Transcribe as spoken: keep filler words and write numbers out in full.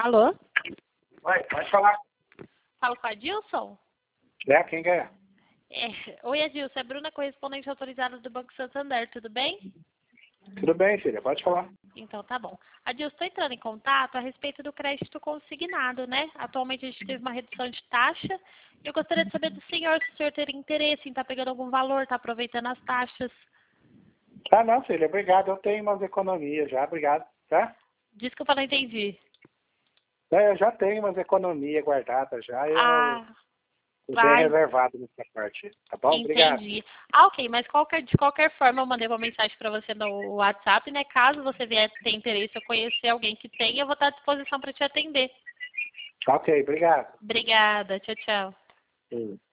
Alô? Oi, pode falar. Falo com a Adilson? É, quem que é? É. Oi, Adilson. É Bruna, correspondente autorizada do Banco Santander. Tudo bem? Tudo bem, filha, pode falar. Então tá bom. Adilson, estou entrando em contato a respeito do crédito consignado, né? Atualmente a gente teve uma redução de taxa. Eu gostaria de saber do senhor se o senhor teria interesse em estar pegando algum valor, estar aproveitando as taxas. Ah, não, filha, obrigado. Eu tenho umas economias já, obrigado, tá? Desculpa, não entendi. É, eu já tenho umas economias guardadas já, eu Ah, tô bem ai, reservado nessa parte, tá bom? Obrigado. entendi. Ah, ok, mas qualquer, de qualquer forma eu mandei uma mensagem para você no WhatsApp, né? Caso você vier ter interesse ou conhecer alguém que tenha, eu vou estar à disposição para te atender. Ok, obrigado. Obrigada, tchau, tchau. Sim.